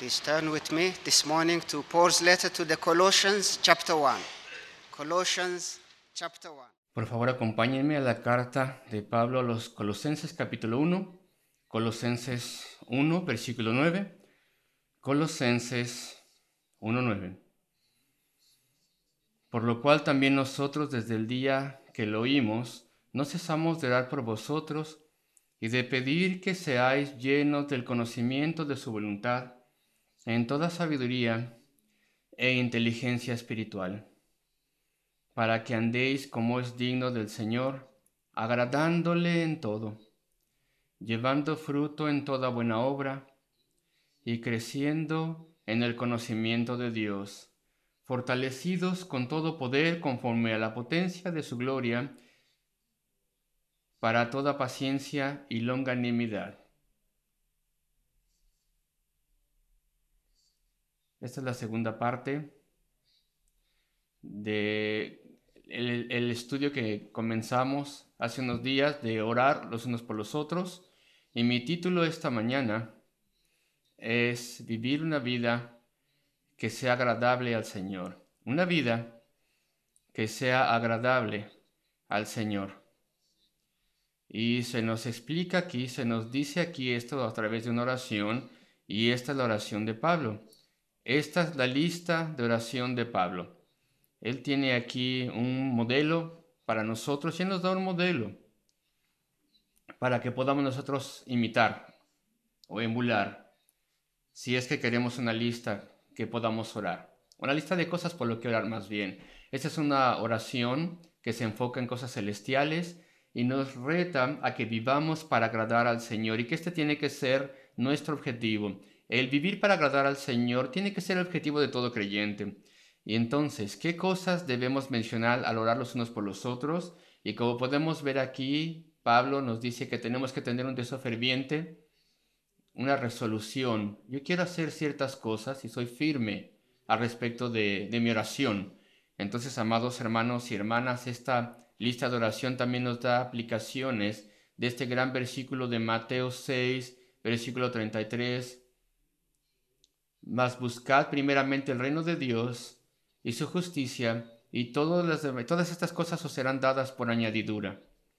Please turn with me this morning to Paul's letter to the Colossians, chapter 1. Colossians, chapter 1. Por favor, acompáñenme a la carta de Pablo a los Colosenses, capítulo 1, Colosenses 1, versículo 9, Colosenses 1, 9. Por lo cual también nosotros, desde el día que lo oímos, no cesamos de orar por vosotros y de pedir que seáis llenos del conocimiento de su voluntad, en toda sabiduría e inteligencia espiritual, para que andéis como es digno del Señor, agradándole en todo, llevando fruto en toda buena obra y creciendo en el conocimiento de Dios, fortalecidos con todo poder conforme a la potencia de su gloria, para toda paciencia y longanimidad. Esta es la segunda parte de el estudio que comenzamos hace unos días de orar los unos por los otros, y mi título esta mañana es vivir una vida que sea agradable al Señor. Una vida que sea agradable al Señor. Y se nos explica aquí, se nos dice aquí esto a través de una oración, y esta es la oración de Pablo. Esta es la lista de oración de Pablo. Él tiene aquí un modelo para nosotros y Él nos da un modelo para que podamos nosotros imitar o emular, si es que queremos una lista que podamos orar. Una lista de cosas por lo que orar más bien. Esta es una oración que se enfoca en cosas celestiales y nos reta a que vivamos para agradar al Señor, y que este tiene que ser nuestro objetivo. El vivir para agradar al Señor tiene que ser el objetivo de todo creyente. Y entonces, ¿qué cosas debemos mencionar al orar los unos por los otros? Y como podemos ver aquí, Pablo nos dice que tenemos que tener un deseo ferviente, una resolución. Yo quiero hacer ciertas cosas y soy firme al respecto de mi oración. Entonces, amados hermanos y hermanas, esta lista de oración también nos da aplicaciones de este gran versículo de Mateo 6, versículo 33. Mas buscad primeramente el reino de Dios y su justicia, y todas estas cosas os serán dadas por añadidura.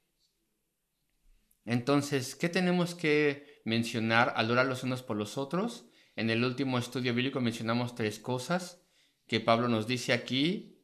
Entonces, ¿qué tenemos que mencionar al orar los unos por los otros? En el último estudio bíblico mencionamos 3 cosas que Pablo nos dice aquí.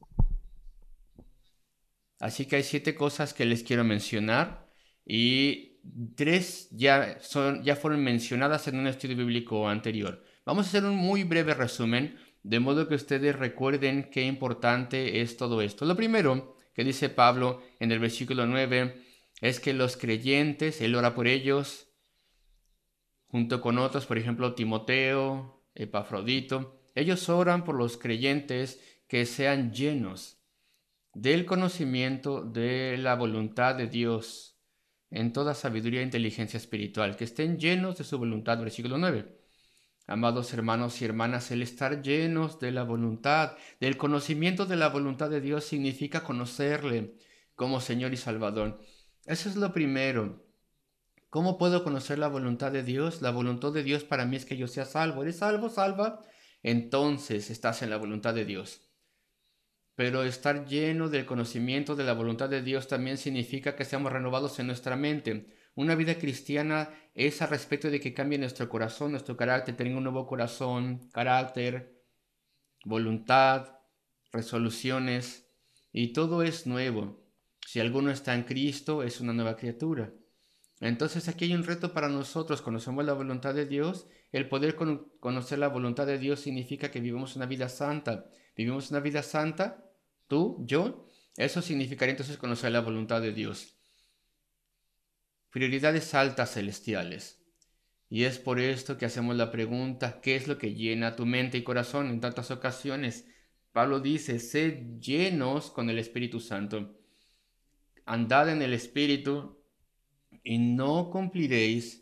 Así que hay 7 cosas que les quiero mencionar, y 3 ya fueron mencionadas en un estudio bíblico anterior. Vamos a hacer un muy breve resumen, de modo que ustedes recuerden qué importante es todo esto. Lo primero que dice Pablo en el versículo 9 es que los creyentes, él ora por ellos, junto con otros, por ejemplo, Timoteo, Epafrodito. Ellos oran por los creyentes que sean llenos del conocimiento de la voluntad de Dios en toda sabiduría e inteligencia espiritual, que estén llenos de su voluntad, versículo 9. Amados hermanos y hermanas, el estar llenos de la voluntad, del conocimiento de la voluntad de Dios, significa conocerle como Señor y Salvador. Eso es lo primero. ¿Cómo puedo conocer la voluntad de Dios? La voluntad de Dios para mí es que yo sea salvo. ¿Eres salvo, salva? Entonces estás en la voluntad de Dios. Pero estar lleno del conocimiento de la voluntad de Dios también significa que seamos renovados en nuestra mente. Una vida cristiana es al respecto de que cambie nuestro corazón, nuestro carácter, tener un nuevo corazón, carácter, voluntad, resoluciones, y todo es nuevo. Si alguno está en Cristo, es una nueva criatura. Entonces aquí hay un reto para nosotros. Conocemos la voluntad de Dios. El poder conocer la voluntad de Dios significa que vivimos una vida santa. ¿Vivimos una vida santa? ¿Tú? ¿Yo? Eso significaría entonces conocer la voluntad de Dios. Prioridades altas celestiales. Y es por esto que hacemos la pregunta: ¿qué es lo que llena tu mente y corazón? En tantas ocasiones Pablo dice: sed llenos con el Espíritu Santo. Andad en el Espíritu y no cumpliréis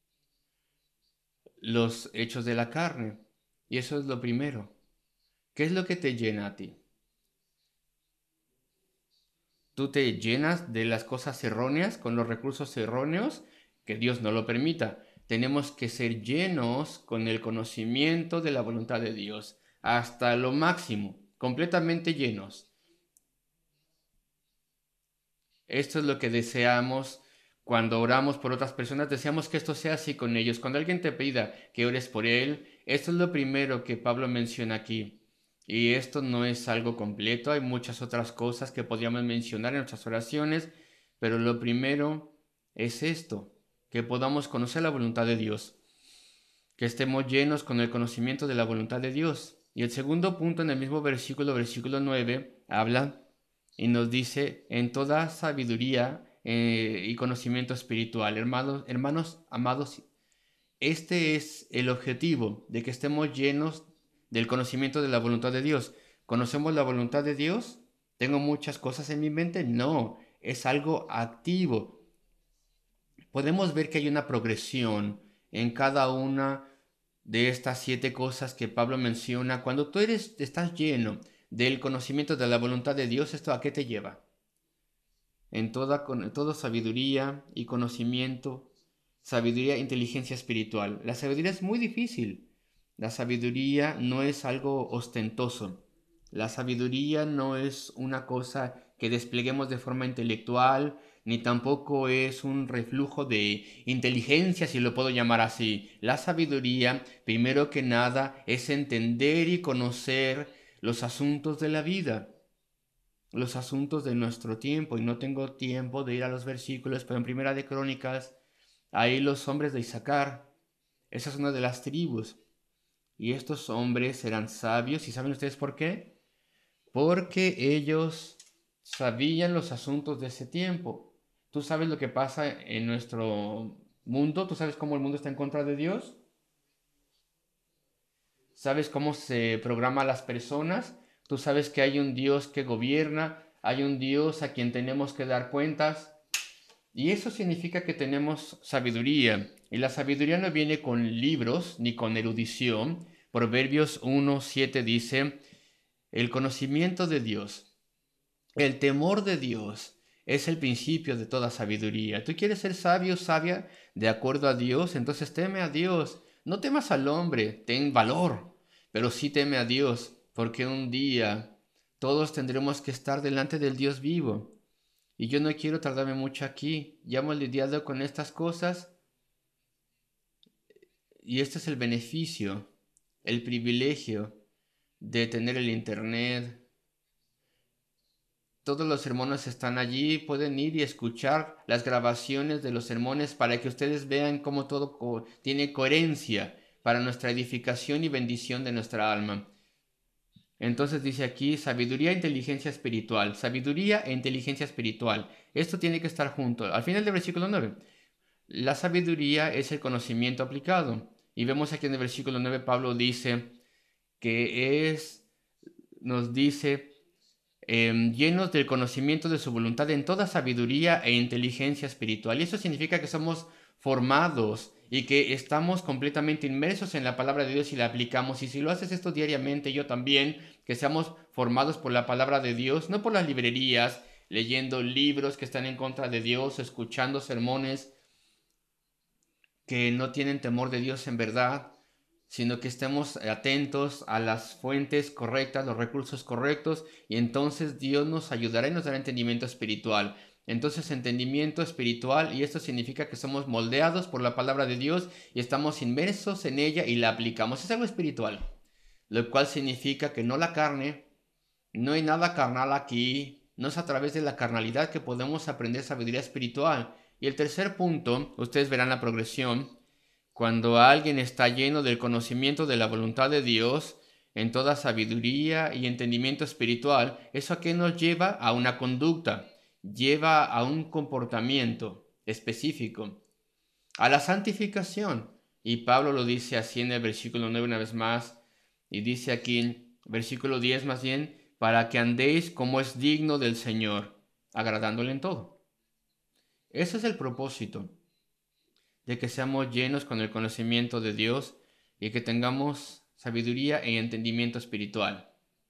los hechos de la carne. Y eso es lo primero. ¿Qué es lo que te llena a ti? ¿Tú te llenas de las cosas erróneas, con los recursos erróneos? Que Dios no lo permita. tenemos que ser llenos con el conocimiento de la voluntad de Dios, hasta lo máximo, completamente llenos. Esto es lo que deseamos cuando oramos por otras personas, deseamos que esto sea así con ellos. Cuando alguien te pida que ores por él, esto es lo primero que Pablo menciona aquí. Y esto no es algo completo, hay muchas otras cosas que podríamos mencionar en nuestras oraciones, pero lo primero es esto, que podamos conocer la voluntad de Dios, que estemos llenos con el conocimiento de la voluntad de Dios. Y el segundo punto en el mismo versículo 9, habla y nos dice en toda sabiduría y conocimiento espiritual. Hermanos amados, este es el objetivo, de que estemos llenos del conocimiento de la voluntad de Dios. ¿Conocemos la voluntad de Dios? ¿Tengo muchas cosas en mi mente? No, es algo activo. Podemos ver que hay una progresión en cada una de estas 7 cosas que Pablo menciona. Cuando tú estás lleno del conocimiento de la voluntad de Dios, ¿esto a qué te lleva? En toda sabiduría y conocimiento, sabiduría e inteligencia espiritual. La sabiduría es muy difícil. La sabiduría no es algo ostentoso. La sabiduría no es una cosa que despleguemos de forma intelectual, ni tampoco es un reflujo de inteligencia, si lo puedo llamar así. La sabiduría, primero que nada, es entender y conocer los asuntos de la vida, los asuntos de nuestro tiempo. Y no tengo tiempo de ir a los versículos, pero en Primera de Crónicas, ahí los hombres de Isaacar, esa es una de las tribus, y estos hombres eran sabios. ¿Y saben ustedes por qué? Porque ellos sabían los asuntos de ese tiempo. ¿Tú sabes lo que pasa en nuestro mundo? ¿Tú sabes cómo el mundo está en contra de Dios? ¿Sabes cómo se programa a las personas? ¿Tú sabes que hay un Dios que gobierna? Hay un Dios a quien tenemos que dar cuentas. Y eso significa que tenemos sabiduría. Y la sabiduría no viene con libros ni con erudición. Proverbios 1:7 dice: el conocimiento de Dios, el temor de Dios es el principio de toda sabiduría. ¿Tú quieres ser sabio, sabia, de acuerdo a Dios? Entonces teme a Dios. No temas al hombre, ten valor, pero sí teme a Dios, porque un día todos tendremos que estar delante del Dios vivo. Y yo no quiero tardarme mucho aquí. Ya hemos lidiado con estas cosas y este es el beneficio, el privilegio de tener el internet. Todos los sermones están allí, pueden ir y escuchar las grabaciones de los sermones para que ustedes vean cómo todo tiene coherencia para nuestra edificación y bendición de nuestra alma. Entonces dice aquí sabiduría e inteligencia espiritual. Sabiduría e inteligencia espiritual. Esto tiene que estar junto. Al final del versículo 9. La sabiduría es el conocimiento aplicado. Y vemos aquí en el versículo 9 Pablo dice que nos dice, llenos del conocimiento de su voluntad en toda sabiduría e inteligencia espiritual. Y eso significa que somos formados y que estamos completamente inmersos en la palabra de Dios y la aplicamos. Y si lo haces esto diariamente, yo también, que seamos formados por la palabra de Dios, no por las librerías, leyendo libros que están en contra de Dios, escuchando sermones que no tienen temor de Dios en verdad, sino que estemos atentos a las fuentes correctas, los recursos correctos, y entonces Dios nos ayudará y nos dará entendimiento espiritual. Entonces, entendimiento espiritual, y esto significa que somos moldeados por la palabra de Dios y estamos inmersos en ella y la aplicamos. Es algo espiritual, lo cual significa que no la carne, no hay nada carnal aquí, no es a través de la carnalidad que podemos aprender sabiduría espiritual. Y el tercer punto, ustedes verán la progresión, cuando alguien está lleno del conocimiento de la voluntad de Dios, en toda sabiduría y entendimiento espiritual, ¿eso a qué nos lleva? A una conducta, lleva a un comportamiento específico, a la santificación. Y Pablo lo dice así en el versículo 9 una vez más, y dice aquí en versículo 10 más bien, para que andéis como es digno del Señor, agradándole en todo. Ese es el propósito, de que seamos llenos con el conocimiento de Dios y que tengamos sabiduría e entendimiento espiritual.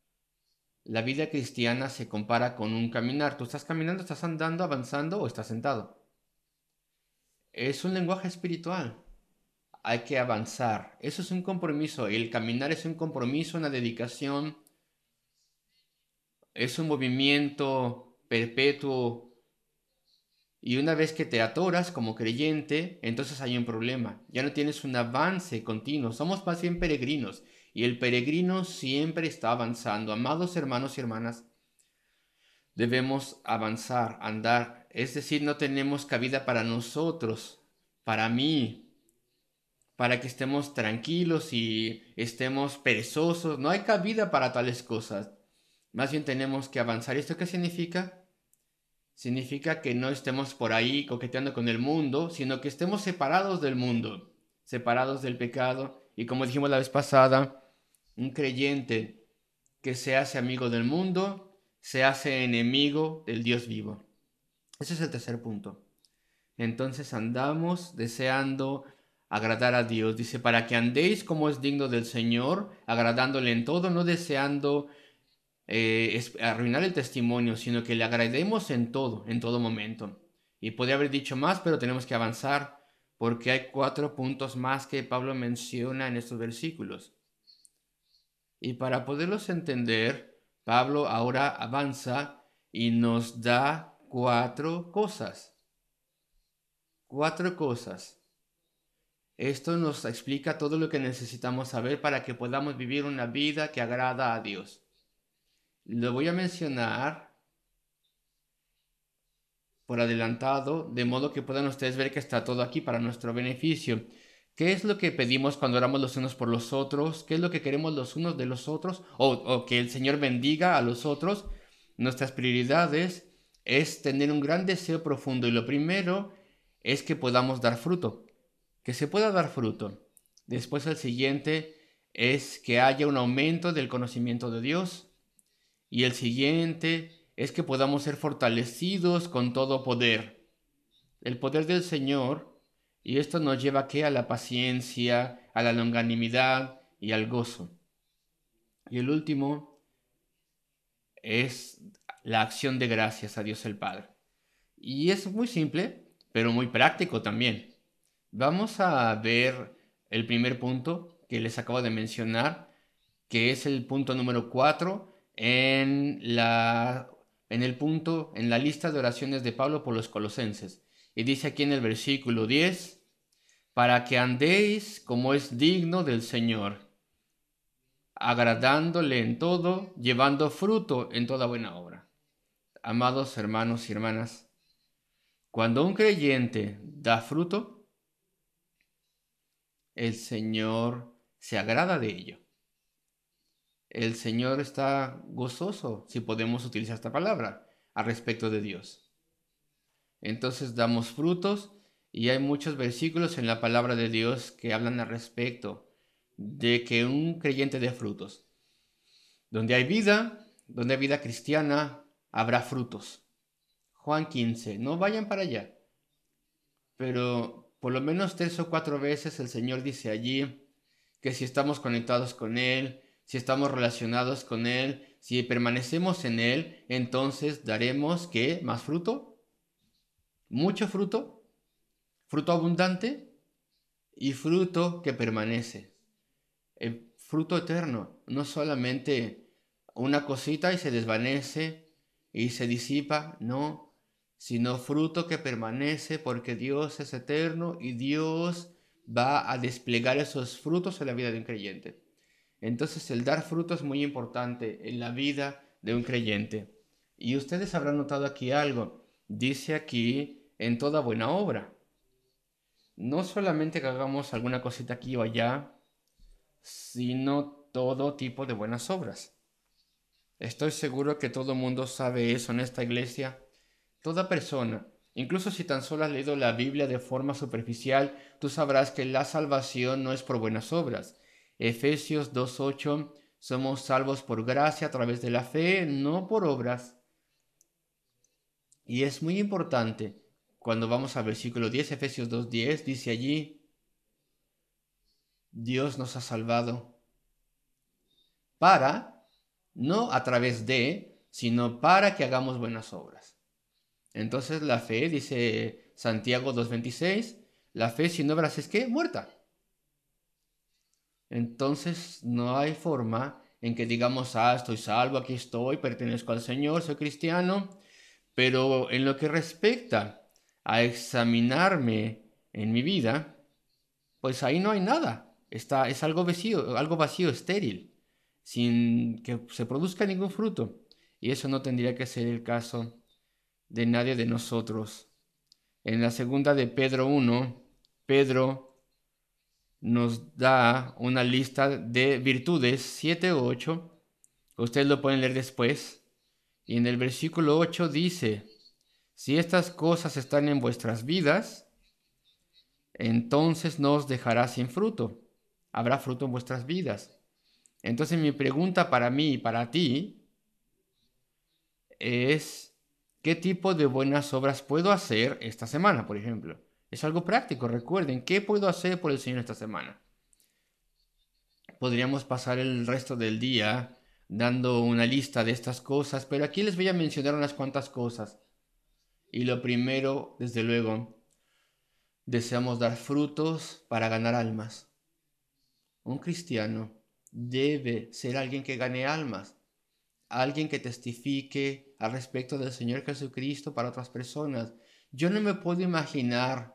La vida cristiana se compara con un caminar. Tú estás caminando, estás andando, avanzando o estás sentado. Es un lenguaje espiritual. hay que avanzar. Eso es un compromiso. El caminar es un compromiso, una dedicación. Es un movimiento perpetuo. Y una vez que te atoras como creyente, entonces hay un problema. Ya no tienes un avance continuo. Somos más bien peregrinos. Y el peregrino siempre está avanzando. Amados hermanos y hermanas, debemos avanzar, andar. Es decir, no tenemos cabida para nosotros, para mí, para que estemos tranquilos y estemos perezosos. No hay cabida para tales cosas. Más bien tenemos que avanzar. ¿Esto qué significa? Significa que no estemos por ahí coqueteando con el mundo, sino que estemos separados del mundo, separados del pecado. Y como dijimos la vez pasada, un creyente que se hace amigo del mundo, se hace enemigo del Dios vivo. Ese es el tercer punto. Entonces andamos deseando agradar a Dios. Dice, para que andéis como es digno del Señor, agradándole en todo, no deseando arruinar el testimonio, sino que le agrademos en todo momento. Y podría haber dicho más, pero tenemos que avanzar porque hay 4 puntos más que Pablo menciona en estos versículos. Y para poderlos entender, Pablo ahora avanza y nos da 4 cosas. 4 cosas. Esto nos explica todo lo que necesitamos saber para que podamos vivir una vida que agrada a Dios. Lo voy a mencionar por adelantado, de modo que puedan ustedes ver que está todo aquí para nuestro beneficio. ¿Qué es lo que pedimos cuando oramos los unos por los otros? ¿Qué es lo que queremos los unos de los otros? O que el Señor bendiga a los otros. Nuestras prioridades es tener un gran deseo profundo y lo primero es que podamos dar fruto, que se pueda dar fruto. Después el siguiente es que haya un aumento del conocimiento de Dios y el siguiente es que podamos ser fortalecidos con todo poder. El poder del Señor, y esto nos lleva a la paciencia, a la longanimidad y al gozo. Y el último es la acción de gracias a Dios el Padre. Y es muy simple, pero muy práctico también. Vamos a ver el primer punto que les acabo de mencionar, que es el punto número 4 en la lista de oraciones de Pablo por los colosenses. Y dice aquí en el versículo 10, para que andéis como es digno del Señor, agradándole en todo, llevando fruto en toda buena obra. Amados hermanos y hermanas, cuando un creyente da fruto, el Señor se agrada de ello. El Señor está gozoso, si podemos utilizar esta palabra, al respecto de Dios. Entonces damos frutos y hay muchos versículos en la palabra de Dios que hablan al respecto de que un creyente dé frutos. Donde hay vida cristiana, habrá frutos. Juan 15, no vayan para allá. Pero por lo menos 3 o 4 veces el Señor dice allí que si estamos conectados con Él, si estamos relacionados con Él, si permanecemos en Él, entonces daremos, ¿qué? ¿Más fruto? ¿Mucho fruto? ¿Fruto abundante? Y fruto que permanece. El fruto eterno, no solamente una cosita y se desvanece y se disipa, no, sino fruto que permanece porque Dios es eterno y Dios va a desplegar esos frutos en la vida de un creyente. Entonces el dar fruto es muy importante en la vida de un creyente. Y ustedes habrán notado aquí algo. Dice aquí, en toda buena obra. No solamente que hagamos alguna cosita aquí o allá, sino todo tipo de buenas obras. Estoy seguro que todo el mundo sabe eso en esta iglesia. Toda persona, incluso si tan solo has leído la Biblia de forma superficial, tú sabrás que la salvación no es por buenas obras. Efesios 2:8, somos salvos por gracia a través de la fe, no por obras. Y es muy importante, cuando vamos al versículo 10, Efesios 2:10, dice allí, Dios nos ha salvado para, no a través de, sino para que hagamos buenas obras. Entonces la fe, dice Santiago 2:26, la fe sin obras es ¿qué? Muerta. entonces no hay forma en que digamos, estoy salvo, aquí estoy, pertenezco al Señor, soy cristiano, pero en lo que respecta a examinarme en mi vida, pues ahí no hay nada. Es algo vacío, estéril, sin que se produzca ningún fruto. Y eso no tendría que ser el caso de nadie de nosotros. En la segunda de Pedro 1, Pedro nos da una lista de virtudes, 7 o 8. Ustedes lo pueden leer después. Y en el versículo 8 dice, si estas cosas están en vuestras vidas, entonces no os dejará sin fruto. Habrá fruto en vuestras vidas. Entonces mi pregunta para mí y para ti es, ¿qué tipo de buenas obras puedo hacer esta semana, por ejemplo? Es algo práctico, recuerden, ¿qué puedo hacer por el Señor esta semana? Podríamos pasar el resto del día dando una lista de estas cosas, pero aquí les voy a mencionar unas cuantas cosas. Y lo primero, desde luego, deseamos dar frutos para ganar almas. Un cristiano debe ser alguien que gane almas, alguien que testifique al respecto del Señor Jesucristo para otras personas. Yo no me puedo imaginar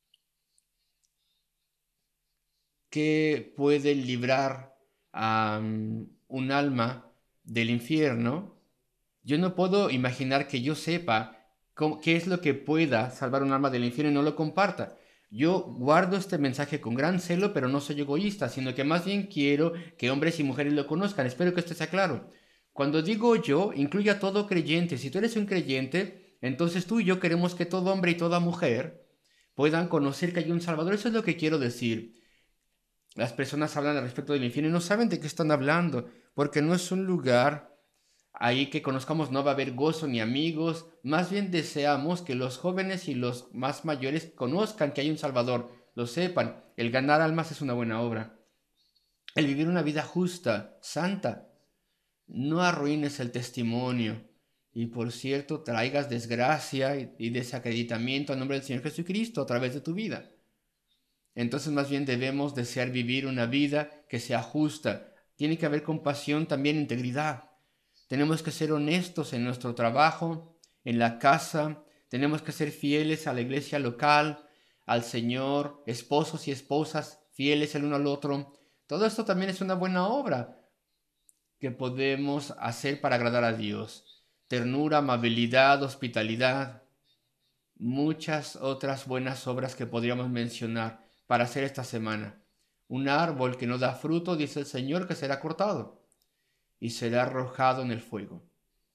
que puede librar a un alma del infierno. Yo no puedo imaginar que yo sepa qué es lo que pueda salvar un alma del infierno y no lo comparta. Yo guardo este mensaje con gran celo, pero no soy egoísta, sino que más bien quiero que hombres y mujeres lo conozcan. Espero que esto sea claro. Cuando digo yo, incluye a todo creyente. Si tú eres un creyente, entonces tú y yo queremos que todo hombre y toda mujer puedan conocer que hay un Salvador. Eso es lo que quiero decir. Las personas hablan al respecto del infierno y no saben de qué están hablando, porque no es un lugar ahí que conozcamos, no va a haber gozo ni amigos. Más bien deseamos que los jóvenes y los más mayores conozcan que hay un Salvador, lo sepan. El ganar almas es una buena obra. El vivir una vida justa, santa. No arruines el testimonio y por cierto traigas desgracia y desacreditamiento a nombre del Señor Jesucristo a través de tu vida. Entonces más bien debemos desear vivir una vida que sea justa. Tiene que haber compasión, también integridad. Tenemos que ser honestos en nuestro trabajo, en la casa. Tenemos que ser fieles a la iglesia local, al Señor, esposos y esposas fieles el uno al otro. Todo esto también es una buena obra que podemos hacer para agradar a Dios. Ternura, amabilidad, hospitalidad. Muchas otras buenas obras que podríamos mencionar para hacer esta semana. Un árbol que no da fruto, dice el Señor, que será cortado y será arrojado en el fuego.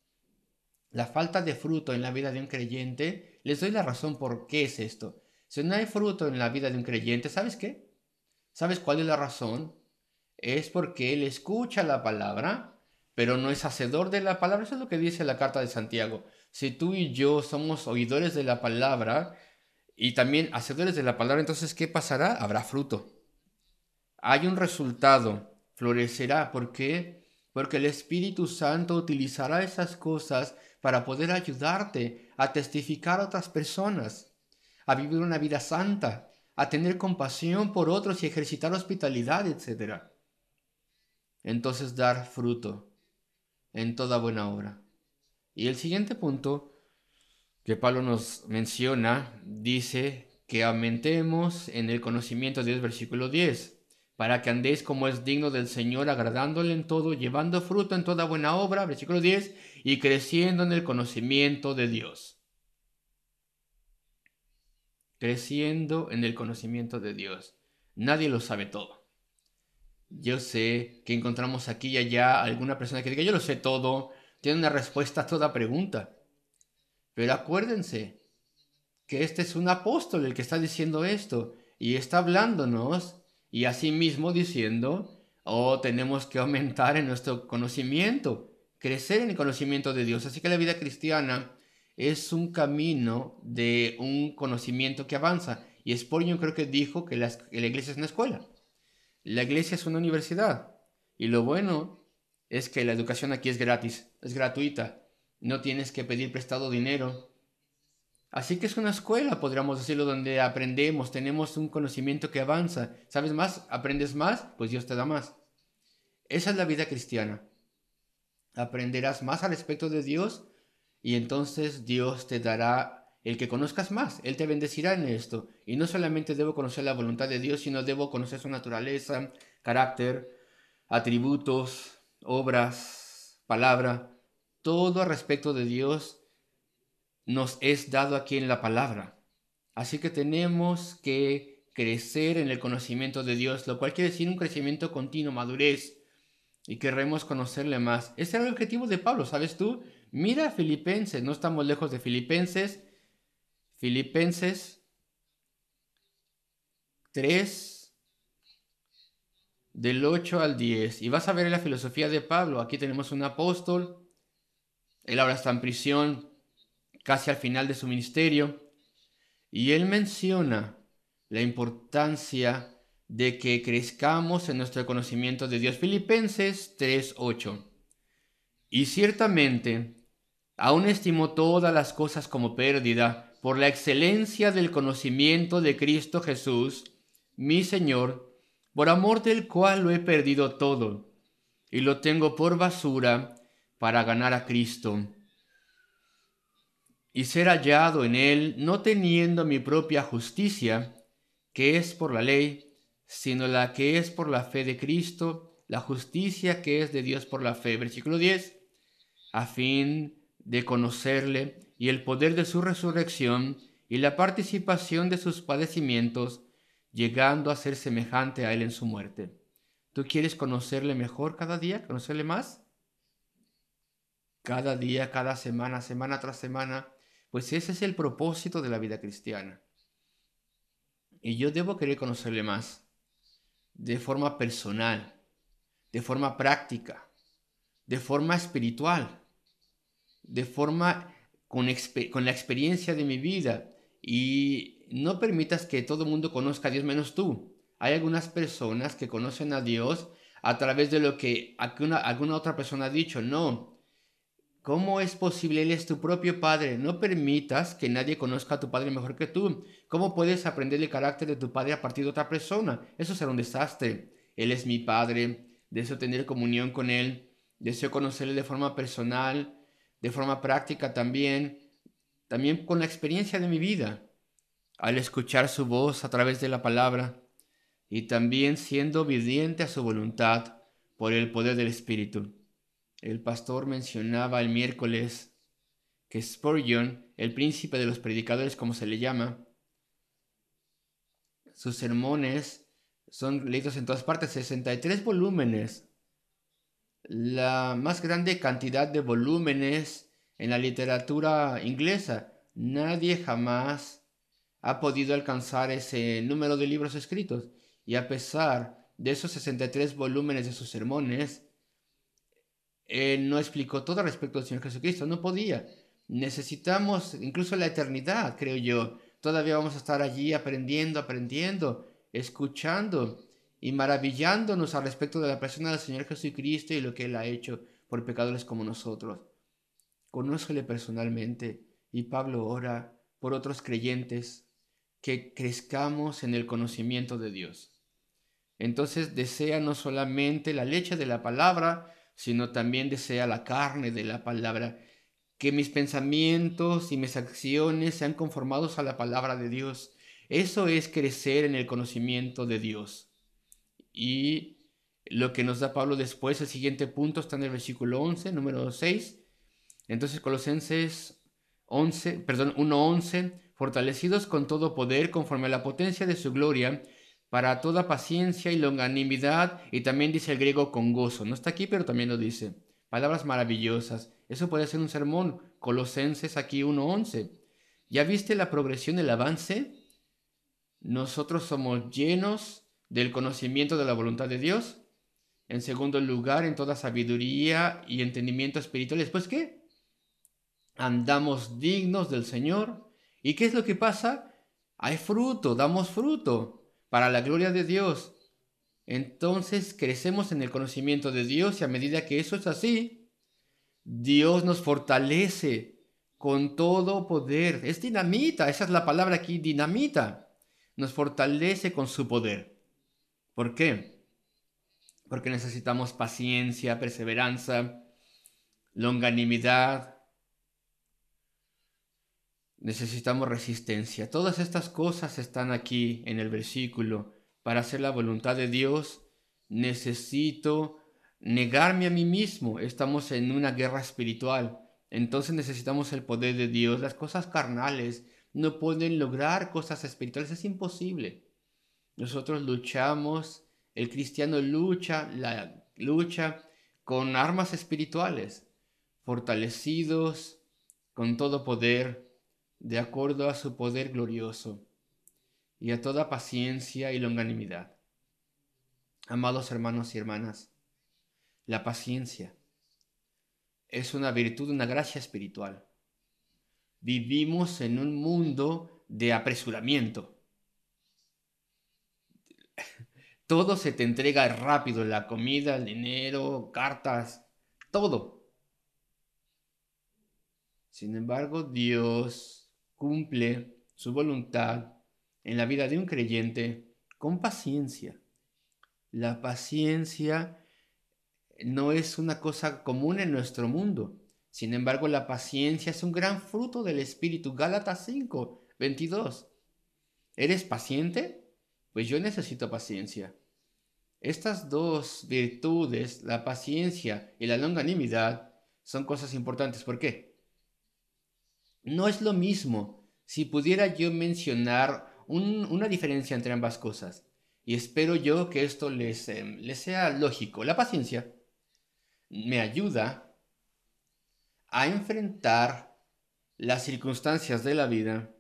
La falta de fruto en la vida de un creyente, les doy la razón por qué es esto. Si no hay fruto en la vida de un creyente, ¿sabes qué? ¿Sabes cuál es la razón? Es porque él escucha la palabra, pero no es hacedor de la palabra. Eso es lo que dice la carta de Santiago. Si tú y yo somos oidores de la palabra y también hacedores de la palabra, entonces ¿qué pasará? Habrá fruto. Hay un resultado, florecerá. ¿Por qué? Porque el Espíritu Santo utilizará esas cosas para poder ayudarte a testificar a otras personas, a vivir una vida santa, a tener compasión por otros y ejercitar hospitalidad, etc. Entonces dar fruto en toda buena obra. Y el siguiente punto que Pablo nos menciona dice que aumentemos en el conocimiento de Dios, versículo 10, para que andéis como es digno del Señor, agradándole en todo, llevando fruto en toda buena obra, versículo 10, y creciendo en el conocimiento de Dios. Creciendo en el conocimiento de Dios. Nadie lo sabe todo. Yo sé que encontramos aquí y allá alguna persona que diga, yo lo sé todo, tiene una respuesta a toda pregunta. Pero acuérdense que este es un apóstol el que está diciendo esto y está hablándonos y asimismo diciendo, tenemos que aumentar en nuestro conocimiento, crecer en el conocimiento de Dios. Así que la vida cristiana es un camino de un conocimiento que avanza. Y Spurgeon creo que dijo que la iglesia es una escuela. La iglesia es una universidad. Y lo bueno es que la educación aquí es gratis, es gratuita. No tienes que pedir prestado dinero. Así que es una escuela, podríamos decirlo, donde aprendemos, tenemos un conocimiento que avanza. ¿Sabes más? ¿Aprendes más? Pues Dios te da más. Esa es la vida cristiana. Aprenderás más al respecto de Dios y entonces Dios te dará el que conozcas más. Él te bendecirá en esto. Y no solamente debo conocer la voluntad de Dios, sino debo conocer su naturaleza, carácter, atributos, obras, palabra. Todo al respecto de Dios nos es dado aquí en la palabra. Así que tenemos que crecer en el conocimiento de Dios, lo cual quiere decir un crecimiento continuo, madurez, y querremos conocerle más. Ese era el objetivo de Pablo, ¿sabes tú? Mira Filipenses, no estamos lejos de Filipenses. Filipenses 3, del 8 al 10. Y vas a ver la filosofía de Pablo. Aquí tenemos un apóstol. Él ahora está en prisión, casi al final de su ministerio. Y él menciona la importancia de que crezcamos en nuestro conocimiento de Dios. Filipenses 3:8. Y ciertamente, aún estimo todas las cosas como pérdida por la excelencia del conocimiento de Cristo Jesús, mi Señor, por amor del cual lo he perdido todo, y lo tengo por basura para ganar a Cristo y ser hallado en él, no teniendo mi propia justicia, que es por la ley, sino la que es por la fe de Cristo, la justicia que es de Dios por la fe. Versículo 10. A fin de conocerle y el poder de su resurrección y la participación de sus padecimientos, llegando a ser semejante a él en su muerte. ¿Tú quieres conocerle mejor cada día? ¿Conocerle más? Cada día, cada semana, semana tras semana. Pues ese es el propósito de la vida cristiana. Y yo debo querer conocerle más, de forma personal, de forma práctica, de forma espiritual, de forma con la experiencia de mi vida. Y no permitas que todo el mundo conozca a Dios menos tú. Hay algunas personas que conocen a Dios a través de lo que alguna otra persona ha dicho. No. ¿Cómo es posible? Él es tu propio Padre. No permitas que nadie conozca a tu Padre mejor que tú. ¿Cómo puedes aprender el carácter de tu Padre a partir de otra persona? Eso será un desastre. Él es mi Padre. Deseo tener comunión con Él. Deseo conocerle de forma personal, de forma práctica también. También con la experiencia de mi vida. Al escuchar su voz a través de la palabra. Y también siendo obediente a su voluntad por el poder del Espíritu. El pastor mencionaba el miércoles que Spurgeon, el príncipe de los predicadores como se le llama, sus sermones son leídos en todas partes, 63 volúmenes, la más grande cantidad de volúmenes en la literatura inglesa. Nadie jamás ha podido alcanzar ese número de libros escritos. Y a pesar de esos 63 volúmenes de sus sermones, él no explicó todo respecto al Señor Jesucristo, no podía. Necesitamos incluso la eternidad, creo yo. Todavía vamos a estar allí aprendiendo, escuchando y maravillándonos al respecto de la persona del Señor Jesucristo y lo que Él ha hecho por pecadores como nosotros. Conócele personalmente y Pablo ora por otros creyentes que crezcamos en el conocimiento de Dios. Entonces desea no solamente la leche de la palabra, sino también desea la carne de la palabra. Que mis pensamientos y mis acciones sean conformados a la palabra de Dios. Eso es crecer en el conocimiento de Dios. Y lo que nos da Pablo después, el siguiente punto está en el versículo 11, número 6. Entonces Colosenses 1:11, fortalecidos con todo poder conforme a la potencia de su gloria, para toda paciencia y longanimidad, y también dice el griego con gozo. No está aquí, pero también lo dice. Palabras maravillosas. Eso puede ser un sermón. Colosenses aquí 1:11. ¿Ya viste la progresión del avance? Nosotros somos llenos del conocimiento de la voluntad de Dios. En segundo lugar, en toda sabiduría y entendimiento espiritual. ¿Después qué? Andamos dignos del Señor. ¿Y qué es lo que pasa? Hay fruto, damos fruto para la gloria de Dios. Entonces crecemos en el conocimiento de Dios y a medida que eso es así, Dios nos fortalece con todo poder. Es dinamita, esa es la palabra aquí, dinamita. Nos fortalece con su poder. ¿Por qué? Porque necesitamos paciencia, perseverancia, longanimidad. Necesitamos resistencia. Todas estas cosas están aquí en el versículo. Para hacer la voluntad de Dios, necesito negarme a mí mismo. Estamos en una guerra espiritual. Entonces necesitamos el poder de Dios. Las cosas carnales no pueden lograr cosas espirituales. Es imposible. Nosotros luchamos, el cristiano lucha con armas espirituales, fortalecidos con todo poder, de acuerdo a su poder glorioso, y a toda paciencia y longanimidad. Amados hermanos y hermanas, la paciencia es una virtud, una gracia espiritual. Vivimos en un mundo de apresuramiento. Todo se te entrega rápido, la comida, el dinero, cartas, todo. Sin embargo, Dios cumple su voluntad en la vida de un creyente con paciencia. La paciencia no es una cosa común en nuestro mundo. Sin embargo, la paciencia es un gran fruto del Espíritu. Gálatas 5:22. ¿Eres paciente? Pues yo necesito paciencia. Estas dos virtudes, la paciencia y la longanimidad, son cosas importantes. ¿Por qué? No es lo mismo. Si pudiera yo mencionar una diferencia entre ambas cosas, y espero yo que esto les sea lógico. La paciencia me ayuda a enfrentar las circunstancias de la vida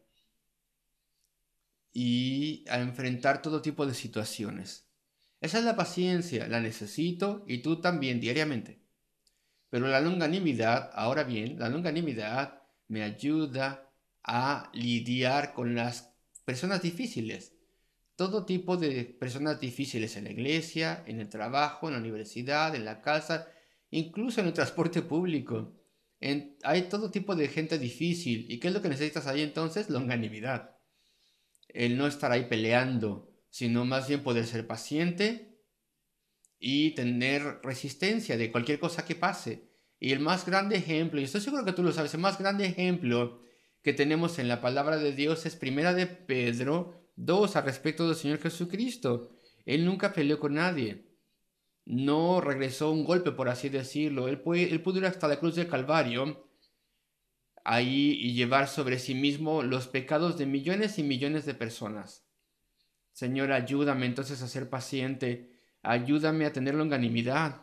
y a enfrentar todo tipo de situaciones. Esa es la paciencia, la necesito y tú también diariamente. Pero la longanimidad, ahora bien, la longanimidad me ayuda a lidiar con las personas difíciles. Todo tipo de personas difíciles en la iglesia, en el trabajo, en la universidad, en la casa, incluso en el transporte público. Hay todo tipo de gente difícil. ¿Y qué es lo que necesitas ahí entonces? Longanimidad. El no estar ahí peleando, sino más bien poder ser paciente y tener resistencia de cualquier cosa que pase. Y el más grande ejemplo, y estoy seguro que tú lo sabes, el más grande ejemplo que tenemos en la palabra de Dios es Primera de Pedro 2 al respecto del Señor Jesucristo. Él nunca peleó con nadie. No regresó un golpe, por así decirlo. Él pudo ir hasta la cruz del Calvario ahí y llevar sobre sí mismo los pecados de millones y millones de personas. Señor, ayúdame entonces a ser paciente. Ayúdame a tener longanimidad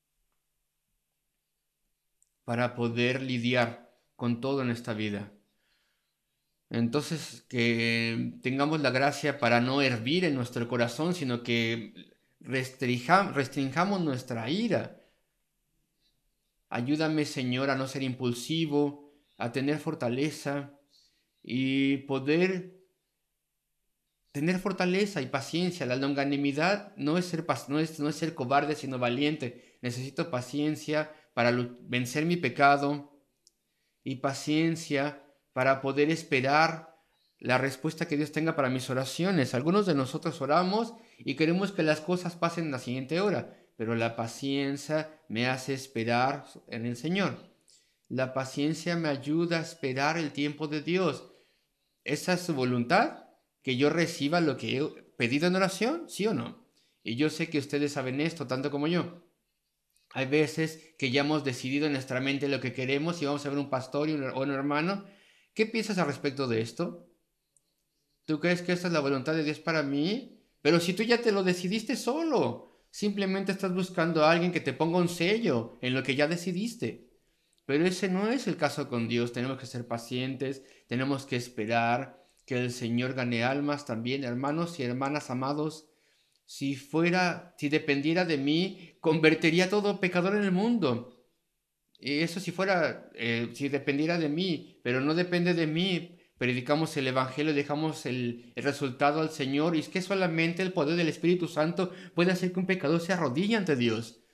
para poder lidiar con todo en esta vida. Entonces, que tengamos la gracia para no hervir en nuestro corazón, sino que restringamos nuestra ira. Ayúdame, Señor, a no ser impulsivo, a tener fortaleza y poder tener fortaleza y paciencia. La longanimidad no es ser cobarde, sino valiente. Necesito paciencia para vencer mi pecado y paciencia para poder esperar la respuesta que Dios tenga para mis oraciones. Algunos de nosotros oramos y queremos que las cosas pasen en la siguiente hora, pero la paciencia me hace esperar en el Señor. La paciencia me ayuda a esperar el tiempo de Dios. ¿Esa es su voluntad? ¿Que yo reciba lo que he pedido en oración? ¿Sí o no? Y yo sé que ustedes saben esto tanto como yo. Hay veces que ya hemos decidido en nuestra mente lo que queremos y vamos a ver un pastor o un hermano. ¿Qué piensas al respecto de esto? ¿Tú crees que esta es la voluntad de Dios para mí? Pero si tú ya te lo decidiste solo, simplemente estás buscando a alguien que te ponga un sello en lo que ya decidiste. Pero ese no es el caso con Dios. Tenemos que ser pacientes, tenemos que esperar que el Señor gane almas también, hermanos y hermanas amados. Si dependiera de mí, convertiría a todo pecador en el mundo. Y eso si dependiera de mí, pero no depende de mí. Predicamos el Evangelio, dejamos el resultado al Señor. Y es que solamente el poder del Espíritu Santo puede hacer que un pecador se arrodille ante Dios.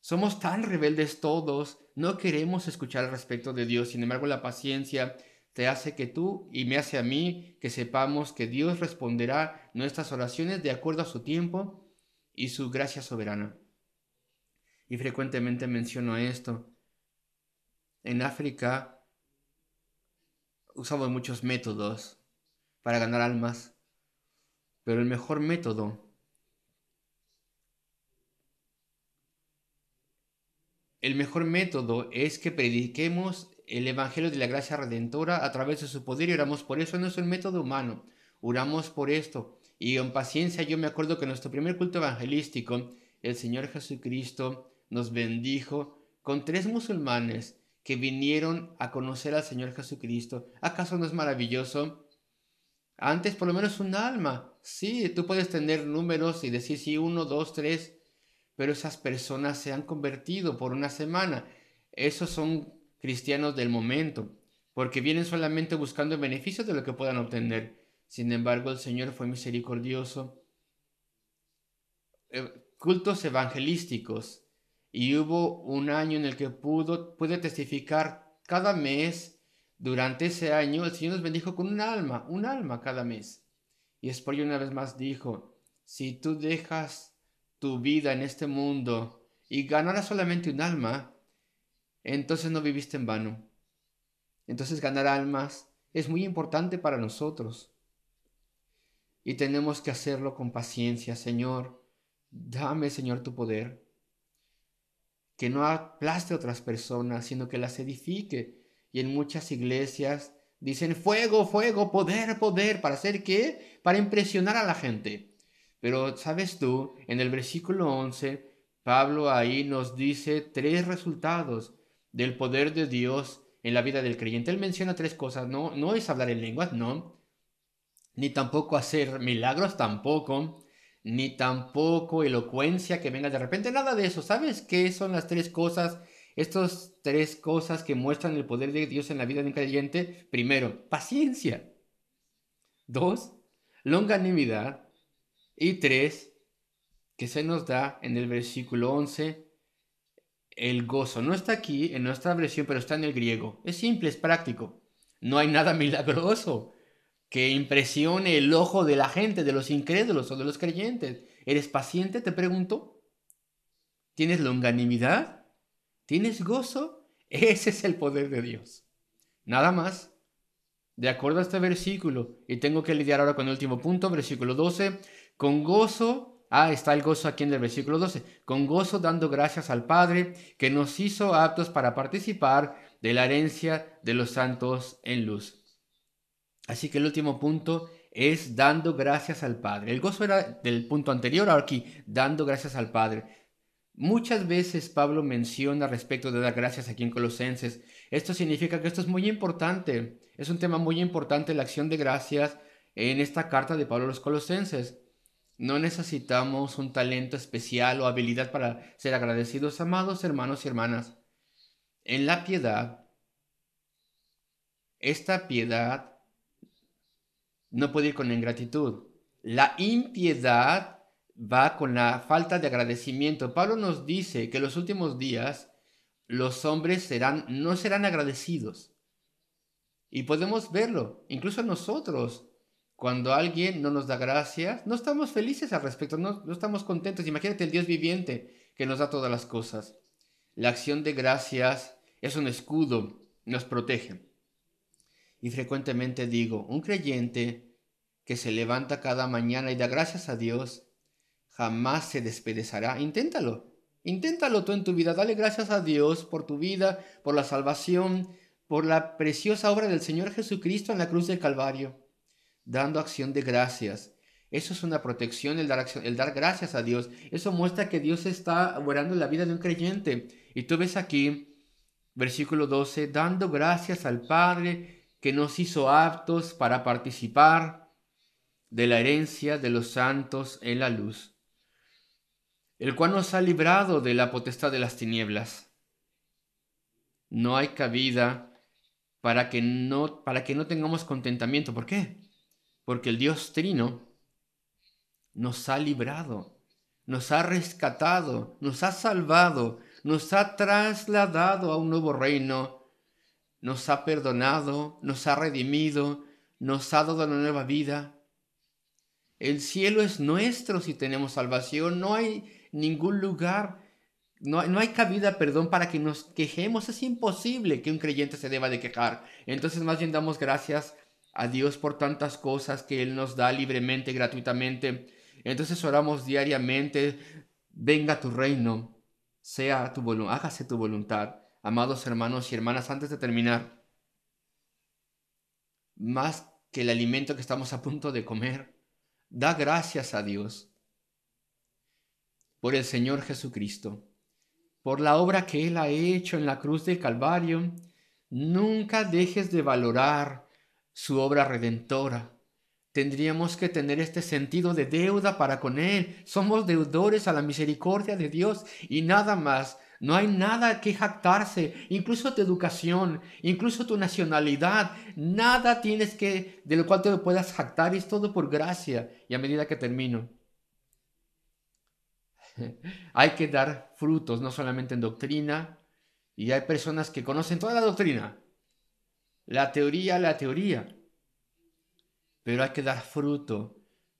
Somos tan rebeldes todos, no queremos escuchar al respecto de Dios. Sin embargo, la paciencia te hace que tú y me hace a mí que sepamos que Dios responderá nuestras oraciones de acuerdo a su tiempo y su gracia soberana. Y frecuentemente menciono esto. En África usamos muchos métodos para ganar almas, pero el mejor método, es que prediquemos el Evangelio de la gracia redentora a través de su poder y oramos por eso. No es un método humano, oramos por esto. Y en paciencia yo me acuerdo que en nuestro primer culto evangelístico el Señor Jesucristo nos bendijo con 3 musulmanes que vinieron a conocer al Señor Jesucristo. ¿Acaso no es maravilloso? Antes por lo menos un alma. Sí, tú puedes tener números y decir sí, 1, 2, 3, pero esas personas se han convertido por una semana. Esos son cristianos del momento, porque vienen solamente buscando el beneficio de lo que puedan obtener. Sin embargo, el Señor fue misericordioso. Cultos evangelísticos. Y hubo un año en el que pude testificar cada mes. Durante ese año el Señor nos bendijo con un alma cada mes. Y Spurgeon una vez más dijo, si tú dejas tu vida en este mundo y ganarás solamente un alma, entonces no viviste en vano. Entonces ganar almas es muy importante para nosotros. Y tenemos que hacerlo con paciencia. Señor, dame, Señor, tu poder. Que no aplaste a otras personas, sino que las edifique. Y en muchas iglesias dicen fuego, fuego, poder, poder. ¿Para hacer qué? Para impresionar a la gente. Pero, ¿sabes tú? En el versículo 11, Pablo ahí nos dice 3 resultados del poder de Dios en la vida del creyente. Él menciona 3 cosas. No es hablar en lenguas, no. Ni tampoco hacer milagros, tampoco. Ni tampoco elocuencia que venga de repente. Nada de eso. ¿Sabes qué son las 3 cosas? Estas 3 cosas que muestran el poder de Dios en la vida de un creyente. Primero, paciencia. 2, longanimidad. Y 3, que se nos da en el versículo 11, el gozo. No está aquí en nuestra versión, pero está en el griego. Es simple, es práctico. No hay nada milagroso que impresione el ojo de la gente, de los incrédulos o de los creyentes. ¿Eres paciente? Te pregunto. ¿Tienes longanimidad? ¿Tienes gozo? Ese es el poder de Dios. Nada más. De acuerdo a este versículo, y tengo que lidiar ahora con el último punto, versículo 12, con gozo, está el gozo aquí en el versículo 12, con gozo dando gracias al Padre que nos hizo aptos para participar de la herencia de los santos en luz. Así que el último punto es dando gracias al Padre. El gozo era del punto anterior, ahora aquí, dando gracias al Padre. Muchas veces Pablo menciona respecto de dar gracias aquí en Colosenses. Esto significa que esto es muy importante. Es un tema muy importante la acción de gracias en esta carta de Pablo a los Colosenses. No necesitamos un talento especial o habilidad para ser agradecidos, amados hermanos y hermanas. En la piedad, esta piedad no puede ir con la ingratitud. La impiedad va con la falta de agradecimiento. Pablo nos dice que en los últimos días los hombres no serán agradecidos. Y podemos verlo, incluso nosotros. Cuando alguien no nos da gracias, no estamos felices al respecto, no estamos contentos. Imagínate el Dios viviente que nos da todas las cosas. La acción de gracias es un escudo, nos protege. Y frecuentemente digo, un creyente que se levanta cada mañana y da gracias a Dios, jamás se despedezará. Inténtalo tú en tu vida. Dale gracias a Dios por tu vida, por la salvación, por la preciosa obra del Señor Jesucristo en la cruz del Calvario. Dando acción de gracias. Eso es una protección, el dar gracias a Dios. Eso muestra que Dios está obrando en la vida de un creyente. Y tú ves aquí, versículo 12, dando gracias al Padre que nos hizo aptos para participar de la herencia de los santos en la luz, el cual nos ha librado de la potestad de las tinieblas. No hay cabida para que no tengamos contentamiento. ¿Por qué? Porque el Dios Trino nos ha librado, nos ha rescatado, nos ha salvado, nos ha trasladado a un nuevo reino, nos ha perdonado, nos ha redimido, nos ha dado una nueva vida. El cielo es nuestro si tenemos salvación. No hay ningún lugar, no hay cabida, perdón, para que nos quejemos. Es imposible que un creyente se deba de quejar. Entonces más bien damos gracias a Dios por tantas cosas que Él nos da libremente, gratuitamente. Entonces oramos diariamente: venga tu reino, hágase tu voluntad. Amados hermanos y hermanas, antes de terminar, más que el alimento que estamos a punto de comer, da gracias a Dios por el Señor Jesucristo, por la obra que Él ha hecho en la cruz del Calvario. Nunca dejes de valorar su obra redentora. Tendríamos que tener este sentido de deuda para con Él. Somos deudores a la misericordia de Dios y nada más. No hay nada que jactarse, incluso tu educación, incluso tu nacionalidad, nada tienes de lo cual te puedas jactar, es todo por gracia. Y a medida que termino, hay que dar frutos, no solamente en doctrina, y hay personas que conocen toda la doctrina, la teoría, pero hay que dar fruto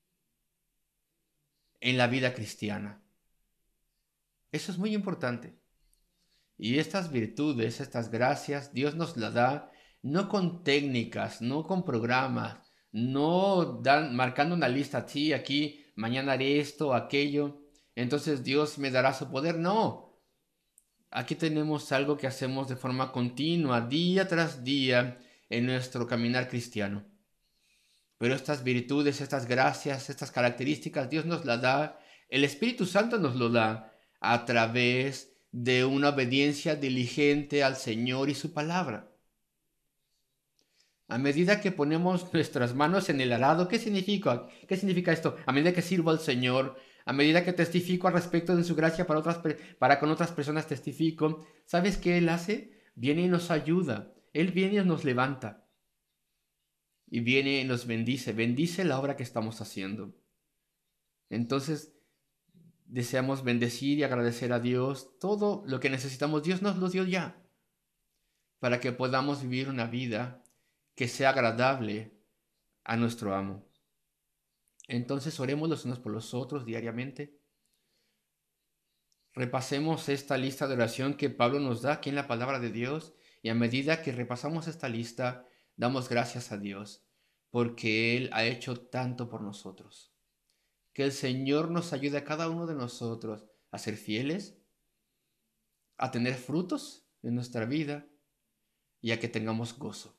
en la vida cristiana. Eso es muy importante. Y estas virtudes, estas gracias, Dios nos las da no con técnicas, no con programas, no marcando una lista, sí, aquí, mañana haré esto, aquello, entonces Dios me dará su poder. No, aquí tenemos algo que hacemos de forma continua, día tras día, en nuestro caminar cristiano. Pero estas virtudes, estas gracias, estas características, Dios nos las da, el Espíritu Santo nos lo da a través de una obediencia diligente al Señor y su palabra. A medida que ponemos nuestras manos en el arado, ¿qué significa? ¿Qué significa esto? A medida que sirvo al Señor, a medida que testifico al respecto de su gracia para con otras personas testifico, ¿sabes qué Él hace? Viene y nos ayuda, Él viene y nos levanta. Y viene y nos bendice la obra que estamos haciendo. Entonces, deseamos bendecir y agradecer a Dios todo lo que necesitamos. Dios nos lo dio ya, para que podamos vivir una vida que sea agradable a nuestro amo. Entonces, oremos los unos por los otros diariamente. Repasemos esta lista de oración que Pablo nos da aquí en la palabra de Dios, y a medida que repasamos esta lista, damos gracias a Dios, porque Él ha hecho tanto por nosotros. Que el Señor nos ayude a cada uno de nosotros a ser fieles, a tener frutos en nuestra vida y a que tengamos gozo.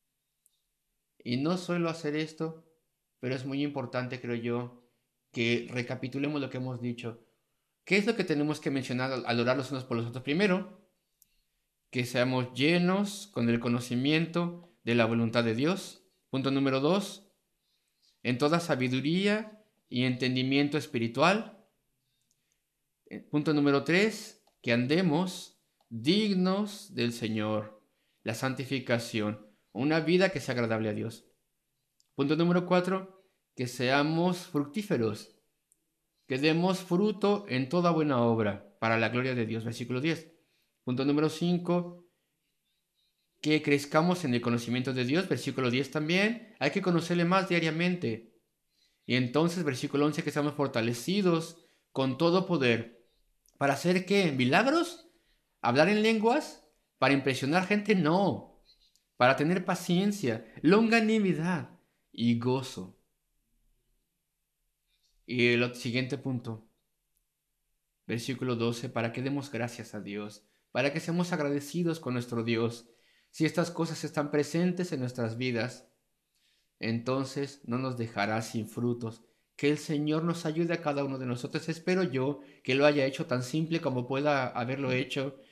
Y no suelo hacer esto, pero es muy importante, creo yo, que recapitulemos lo que hemos dicho. ¿Qué es lo que tenemos que mencionar al orar los unos por los otros? Primero, que seamos llenos con el conocimiento de la voluntad de Dios. Punto número 2, en toda sabiduría y entendimiento espiritual. Punto número 3, que andemos dignos del Señor, la santificación, una vida que sea agradable a Dios. Punto número 4, que seamos fructíferos, que demos fruto en toda buena obra para la gloria de Dios. Versículo 10. Punto número 5, que crezcamos en el conocimiento de Dios. Versículo 10 también, hay que conocerle más diariamente. Y entonces, versículo 11, que seamos fortalecidos con todo poder. ¿Para hacer qué? ¿Milagros? ¿Hablar en lenguas? ¿Para impresionar gente? No. Para tener paciencia, longanimidad y gozo. Y el siguiente punto, versículo 12, para que demos gracias a Dios, para que seamos agradecidos con nuestro Dios. Si estas cosas están presentes en nuestras vidas, entonces no nos dejará sin frutos. Que el Señor nos ayude a cada uno de nosotros. Espero yo que lo haya hecho tan simple como pueda haberlo hecho